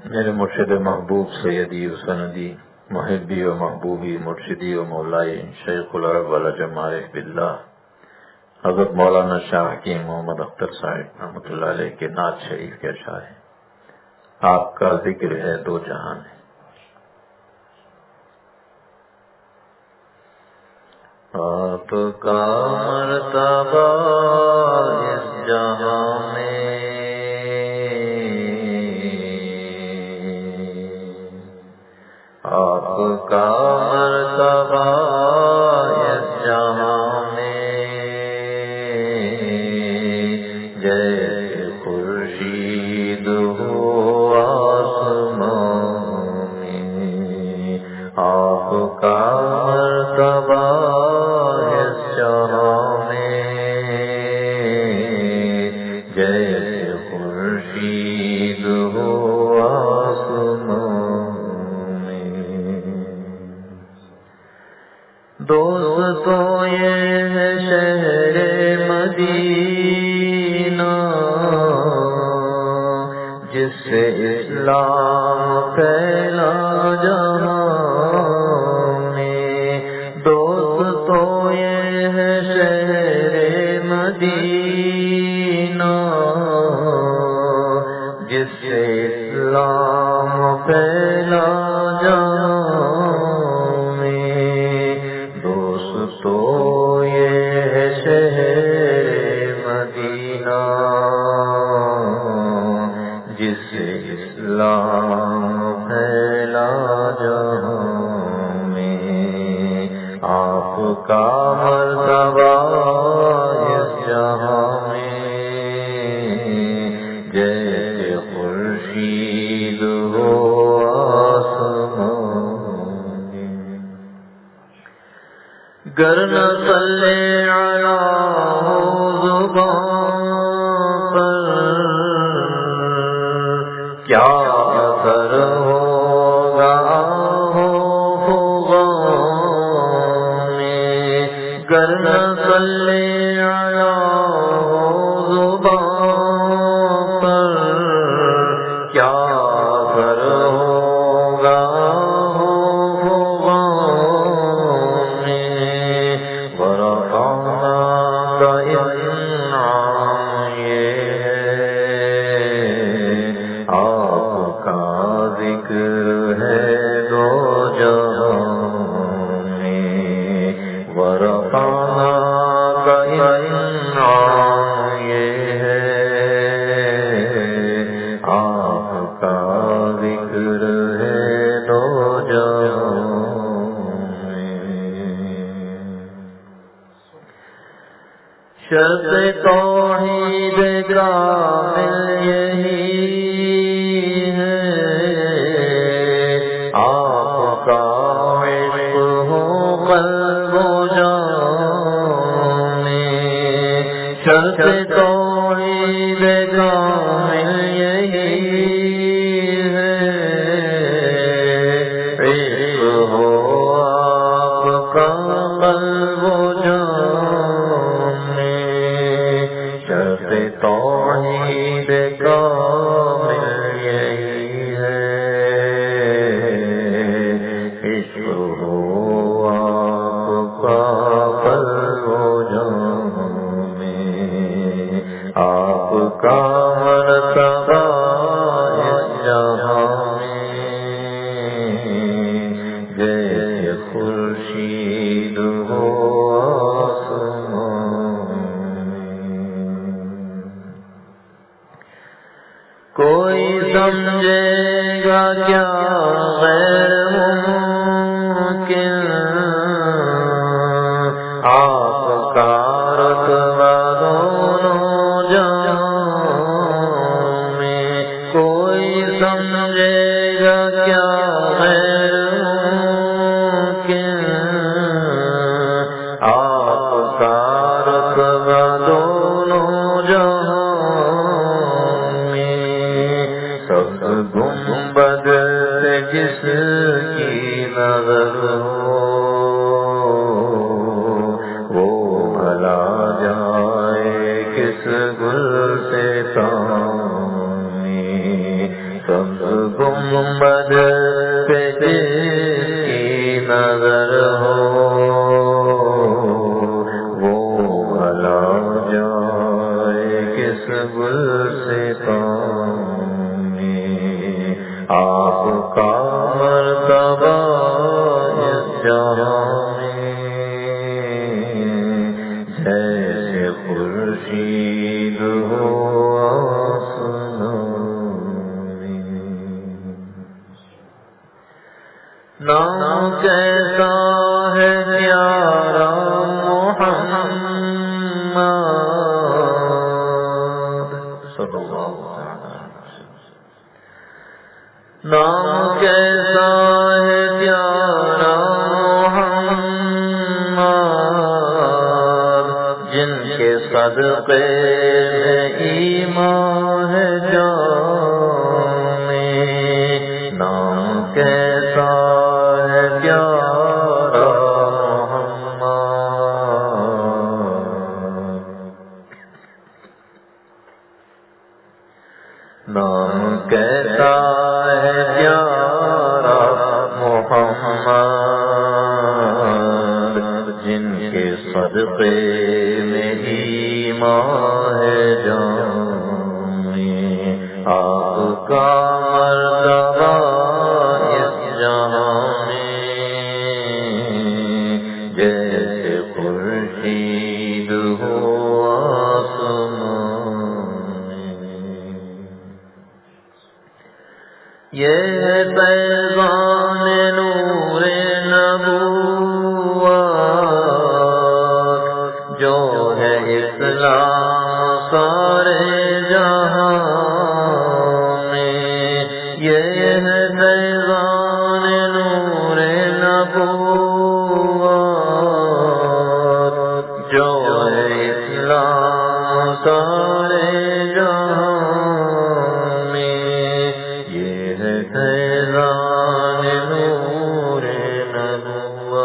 میرے مرشد محبوب سیدی و سندی محبی و محبوبی مرشدی و مولائی شیخ العرب والعجم عارف باللہ حضرت مولانا شاہ حکیم محمد اختر صاحب رحمۃ اللہ علیہ کے نعت شریف کے اشعار ہیں۔ آپ کا ذکر ہے دو جہان ہے۔ آپ کا مرتبہ اس جہاں میں آپ کا مرتبہ اس جہاں میں جیسے خورشید ہو آسمان میں، آپ کا مرتبہ اس جہاں میں جیسے خورشید ہو دوستو یہ ہے شہر مدینہ جس سے اسلام پھیلا جہاں میں، دوستو یہ ہے شہر مدینہ جس سے اسلام پھیلا جہاں تو یہ شہر مدینہ جس سے اسلام پھیلا جہاں میں، آپ کا مرتبہ اس جہاں میں جیسے خورشید ہو گر نہ صلی علی زبان پر کیا اثر ہوگا فغان میں، گر نہ صلی علی زبان پر کیا اثر ہوگا شرط توحید کامل یہی ہے، آپ کا عشق ہو قلب و جان میں، شرط توحید کامل یہی ہے، عشق ہو آپ کا قلب و توحید کامل یہی ہے، عشق ہو آپ کا قلب و جان میں، آپ کا مرتبہ اس جہاں میں جیسے خورشید ہو کوئی سمجھے گا کیا غیر ممکن، آپ کا رتبہ دونوں جہاں میں، کوئی سمجھے گا کیا غیر ممکن، آپ کا رتبہ دونوں جہاں گنبد جس کی نظر ہو وہ بھلا جائے کس گل سے تانی، سب گنبد پہ جس کی نظر ہو وہ بھلا جائے کس گلستان میں، آپ کا مرتبہ اس جہاں جیسے خورشید ہو آسمان میں۔ نام کیسا ہے پیارا محمد صلی اللہ علیہ وسلم، نام کیسا ہے پیارا جن کے صدقے میں ایمان ہے جان میں، نام کیسا ہے پیارا محمد، نام کیسا ہے پیارا محمد جن کے صدقے میں ایمان ہے جان میں، آپ کا مرتبہ اس جہاں میں جیسے خورشید ہو آسمان میں۔ یہ پیغام نور نبوت جو ہے اسلام سارے جہاں میں، یہ ہے پیغام نور نبوت جو ہے اسلام سارے جہاں میں، یہ ہے پیغام نور نبوت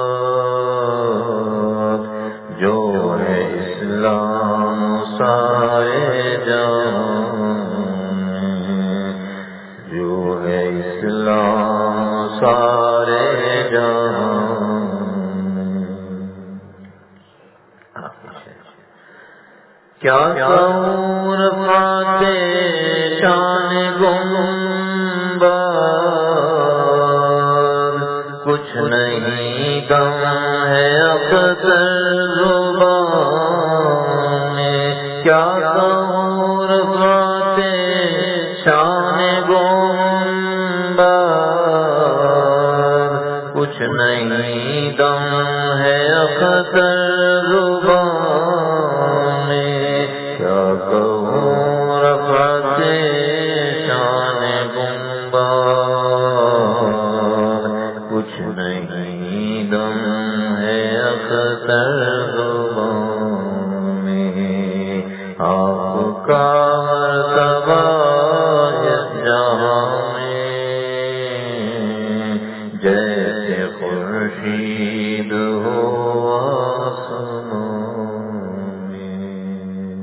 جو ہے اسلام سارے جہاں میں، جو ہے اسلام سارے جہاں میں۔ کیا کہوں رفعت شان گنبد، کچھ نہیں دم ہے اختر زبان میں، کیا کہوں رفعت شان گنبد، کچھ نہیں دم ہے اختر زبان میں، کیا کہوں رفعت شان گنبد، کچھ نہیں دم ہے اختر زبان میں، آپ کا مرتبہ اس جہاں میں جیسے خورشید ہو آسمان میں۔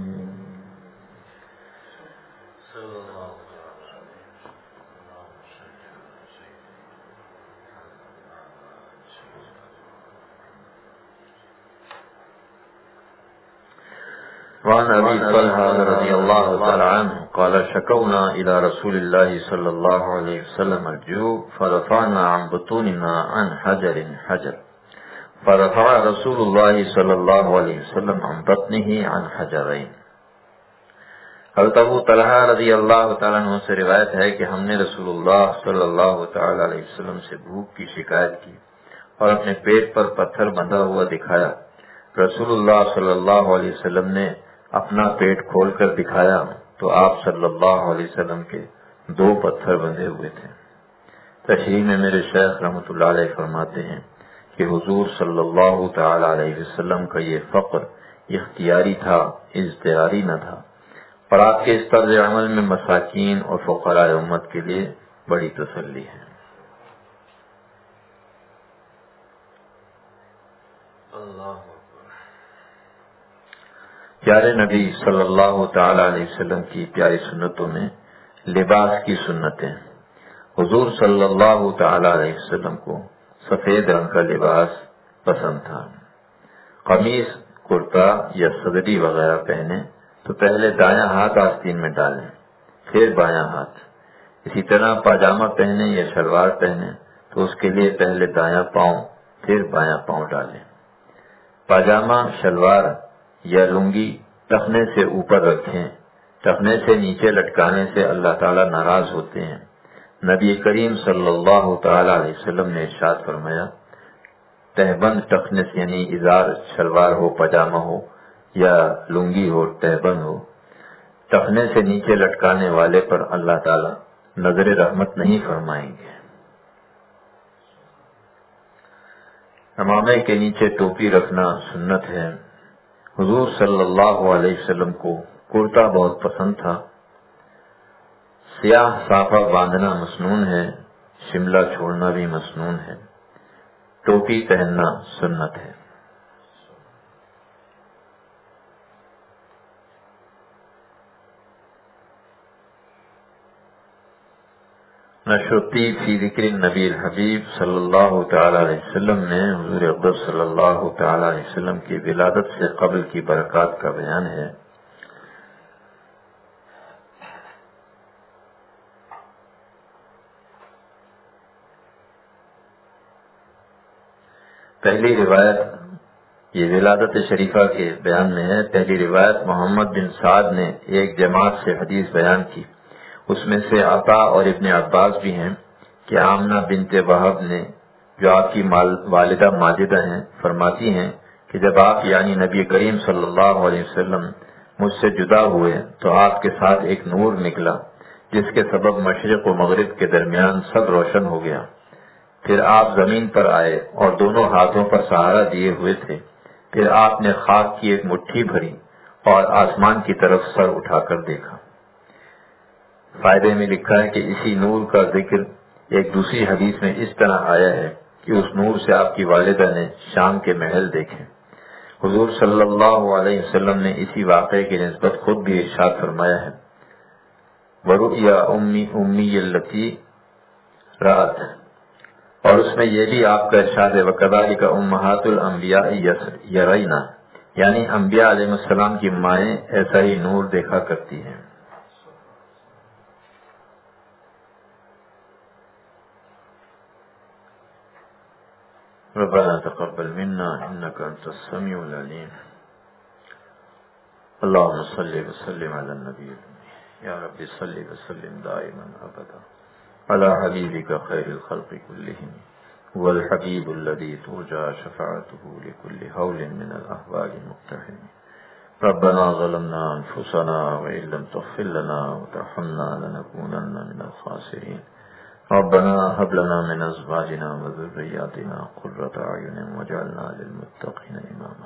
وعن ابي طلحة رضي الله تعالى عنه قال شكونا الى رسول الله صلى الله عليه وسلم الجوع فرفعنا عن بطوننا عن حجر فرفع رسول الله صلى الله عليه وسلم عن بطنه عن حجرين۔ حضرت ابو طلحہ رضی اللہ تعالیٰ عنہ سے روایت ہے کہ ہم نے رسول اللہ صلی اللہ تعالی علیہ وسلم سے بھوک کی شکایت کی اور اپنے پیٹ پر پتھر بندھا ہوا دکھایا۔ رسول اللہ صلی اللہ علیہ وسلم نے اپنا پیٹ کھول کر دکھایا تو آپ صلی اللہ علیہ وسلم کے 2 پتھر بندھے ہوئے تھے۔ تشریح میں میرے شیخ رحمۃ اللہ علیہ فرماتے ہیں کہ حضور صلی اللہ تعالی علیہ وسلم کا یہ فقر اختیاری تھا، اضطراری نہ تھا، اور آپ کے اس طرز عمل میں مساکین اور فقراء امت کے لیے بڑی تسلی ہے۔ پیارے نبی صلی اللہ تعالی علیہ وسلم کی پیاری سنتوں میں لباس کی سنتیں حضور صلی اللہ تعالی علیہ وسلم کو سفید رنگ کا لباس پسند تھا۔ قمیص، کرتا یا صدری وغیرہ پہنے تو پہلے دایاں ہاتھ آستین میں ڈالیں، پھر بایاں ہاتھ۔ اسی طرح پاجامہ پہنے یا شلوار پہنے تو اس کے لیے پہلے دایاں پاؤں پھر بایاں پاؤں ڈالیں۔ پاجامہ، شلوار یا لنگی ٹخنے سے اوپر رکھیں، ٹخنے سے نیچے لٹکانے سے اللہ تعالیٰ ناراض ہوتے ہیں۔ نبی کریم صلی اللہ تعالی علیہ وسلم نے ارشاد فرمایا، تہبند ٹخنے سے یعنی ازار شلوار ہو، پاجامہ ہو یا لنگی ہو، تہبند ہو، ٹخنے سے نیچے لٹکانے والے پر اللہ تعالیٰ نظر رحمت نہیں فرمائیں گے۔ امامے کے نیچے ٹوپی رکھنا سنت ہے۔ حضور صلی اللہ علیہ وسلم کو کرتا بہت پسند تھا۔ سیاہ صافہ باندھنا مسنون ہے، شملہ چھوڑنا بھی مسنون ہے، ٹوپی پہننا سنت ہے۔ نشرتی فی ذکر النبی الحبیب صلی اللہ تعالی علیہ وسلم نے حضور اقدس صلی اللہ تعالی علیہ وسلم کی ولادت سے قبل کی برکات کا بیان ہے۔ پہلی روایت یہ ولادت شریفہ کے بیان میں ہے۔ پہلی روایت محمد بن سعد نے ایک جماعت سے حدیث بیان کی، اس میں سے عطا اور ابن عباس بھی ہیں کہ آمنہ بنت وہب نے، جو آپ کی والدہ ماجدہ ہیں، فرماتی ہیں کہ جب آپ یعنی نبی کریم صلی اللہ علیہ وسلم مجھ سے جدا ہوئے تو آپ کے ساتھ ایک نور نکلا جس کے سبب مشرق و مغرب کے درمیان سب روشن ہو گیا۔ پھر آپ زمین پر آئے اور دونوں ہاتھوں پر سہارا دیے ہوئے تھے۔ پھر آپ نے خاک کی ایک مٹھی بھری اور آسمان کی طرف سر اٹھا کر دیکھا۔ فائدے میں لکھا ہے کہ اسی نور کا ذکر ایک دوسری حدیث میں اس طرح آیا ہے کہ اس نور سے آپ کی والدہ نے شام کے محل دیکھے۔ حضور صلی اللہ علیہ وسلم نے اسی واقعے کی نسبت خود بھی ارشاد فرمایا ہے، وَرُؤْيَا أُمِّي الَّتِي رَأَتْ، اور اس میں یہ بھی آپ کا ارشاد ہے وَكَذَلِكَ أُمَّهَاتُ الْأَنْبِيَاءِ يَرَيْنَ، یعنی انبیاء علیہ السلام کی مائیں ایسا ہی نور دیکھا کرتی ہیں۔ ربنا تقبل منا انك انت السميع العليم اللهم صل وسلم على النبي يا رب صل وسلم دائما ابدا على حبيبك خير الخلق كلهم هو الحبيب الذي ترجى شفاعته لكل هول من الاهوال مقتحم ربنا ظلمنا انفسنا وان لم تغفر لنا وترحمنا لنكونن من الخاسرين ربنا هب لنا من ازواجنا وذرياتنا قرة اعین واجعلنا للمتقین اماما۔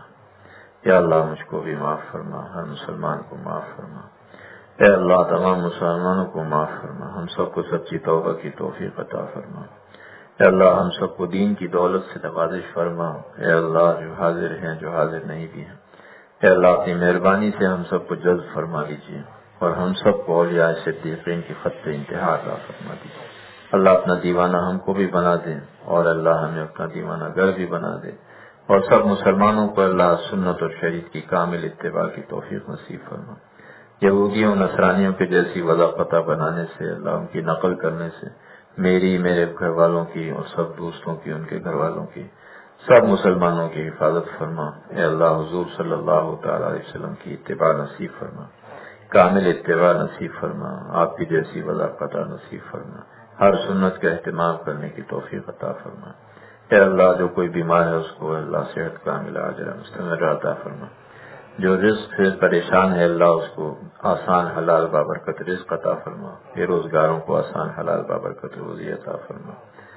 یا اللہ مجھ کو بھی معاف فرما، ہر مسلمان کو معاف فرما۔ اے اللہ تمام مسلمانوں کو معاف فرما، ہم سب کو سچی توبہ کی توفیق عطا فرما۔ اے اللہ ہم سب کو دین کی دولت سے نوازش فرما۔ اے اللہ جو حاضر ہیں جو حاضر نہیں بھی ہیں، اے اللہ اپنی مہربانی سے ہم سب کو جذب فرما لیجیے اور ہم سب کو اولیاء صدیقین کی خط انتہا عطا فرما دیجیے۔ اللہ اپنا دیوانہ ہم کو بھی بنا دے اور اللہ ہمیں اپنا دیوانہ گر بھی بنا دے، اور سب مسلمانوں کو اللہ سنت اور شریعت کی کامل اتباع کی توفیق نصیب فرما۔ یہودیوں نصرانیوں کے جیسی وضع پتہ بنانے سے، اللہ ان کی نقل کرنے سے میری، میرے گھر والوں کی اور سب دوستوں کی، ان کے گھر والوں کی، سب مسلمانوں کی حفاظت فرما۔ اے اللہ حضور صلی اللہ تعالی علیہ وسلم کی اتباع نصیب فرما، کامل اتباع نصیب فرما، آپ کی جیسی وضع پتہ نصیب فرما، ہر سنت کا اہتمام کرنے کی توفیق عطا فرما۔ اے اللہ جو کوئی بیمار ہے اس کو اللہ صحت کاملہ عاجلہ مستمر عطا فرما، جو رزق سے پریشان ہے اللہ اس کو آسان حلال بابرکت رزق عطا فرما، بے روزگاروں کو آسان حلال بابرکت روزی عطا فرما۔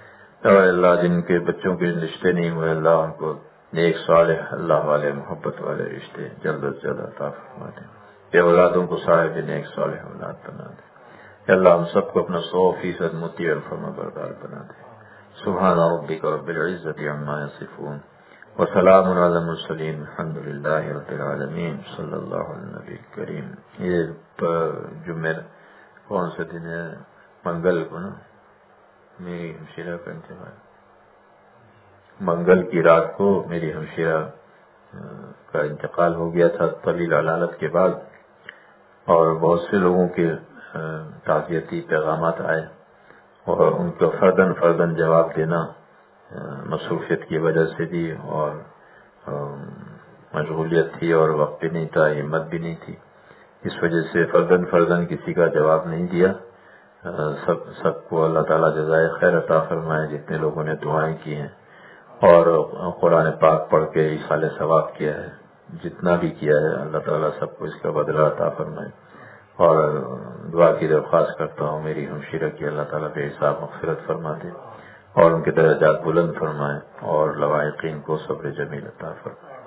اے اللہ جن کے بچوں کے رشتے نہیں ہوئے اللہ ان کو نیک صالح اللہ والے محبت والے رشتے جلد از جلد عطا فرما دے، اے اولادوں کو صاحب نیک صالح اولاد بنا دے۔ اے اللہ ہم سب کو اپنا 100% مطیع اور فرما بردار بنا دے۔ سبحان ربک رب العزت عما یصفون وسلام علی المرسلین الحمد للہ رب العالمین صلی اللہ علیہ نبی کریم۔ یہ جمعہ کون سے دن ہے؟ منگل کو نا، میری ہمشیرہ کا انتقال، منگل کی رات کو میری ہمشیرہ کا انتقال ہو گیا تھا طویل علالت کے بعد، اور بہت سے لوگوں کے تعزیتی پیغامات آئے اور ان کو فرداً جواب دینا مصروفیت کی وجہ سے بھی، اور مشغولیت تھی اور وقت بھی نہیں تھا، ہمت بھی نہیں تھی، اس وجہ سے فرداً کسی کا جواب نہیں دیا۔ سب کو اللہ تعالیٰ جزائے خیر عطا فرمائے جتنے لوگوں نے دعائیں کی ہیں اور قرآن پاک پڑھ کے ایصال ثواب کیا ہے، جتنا بھی کیا ہے اللہ تعالیٰ سب کو اس کا بدلہ عطا فرمائے۔ اور دعا کی درخواست کرتا ہوں میری ہمشیرہ کی اللہ تعالیٰ بے حساب مغفرت فرما دے اور ان کے درجات بلند فرمائے اور لواحقین کو صبر جمیل عطا فرمائے۔